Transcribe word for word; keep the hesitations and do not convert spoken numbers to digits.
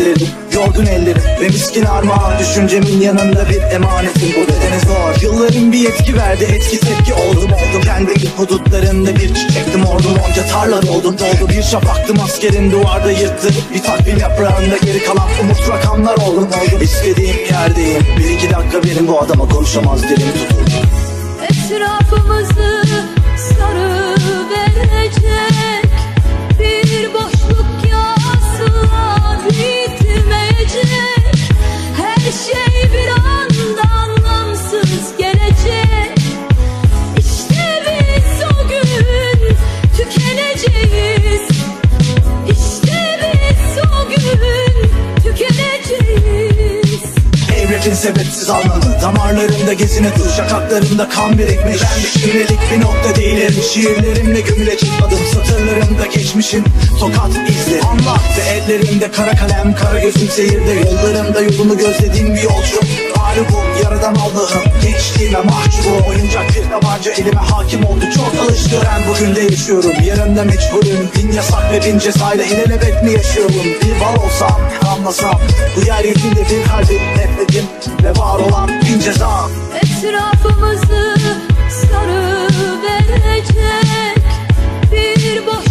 gecelerim, yorgun ellerim ve miskin armağan, düşüncemin yanında bir emanetim. Bu bedene zor, yılların bir yetki verdi, etki tepki oldum oldum. Kendi hudutlarında bir çiçektim, ordum onca tarla doldum doldu. Bir şafaktım askerin duvarda yırttı, bir takvim yaprağında geri kalan umut rakamlar oldum oldum. İstediğim yerdeyim, bir iki dakika verin, bu adama konuşamaz dilim tutuldu. Etrafımızı sarıverecek bir boşluk asla bitmeyecek. Her şey bir anda anlamsız gelecek. İşte biz o gün tükeneceğiz. İşte biz o gün tükeneceğiz. Evretin sebepsiz anlamı, damarlarımda gezine dur, şakaklarımda kan birikmiş. Ben bir şimdilik bir nokta değilim, şiirlerimle gömülecek adım, satırlarımda geçmişin tokat izleri. Anlat ve ellerimde kara kalem, kara gözüm seyirde, yollarımda yolunu gözlediğim bir yolcu. Mağlubum, yaradan Allah'ım, gençliğime mahcubum. Oyuncak bir tabanca elime hakim oldu, çok alıştı. Ben bugün de yaşıyorum, yarında meçhulüm. Bin yasak ve bin cezayla ilelebet mi yaşıyorum? Bir bal olsam, anlasam, bu yeryüzünde bir kalbim nefretim ve var olan bin ceza. Etrafımızı sarıverecek bir boş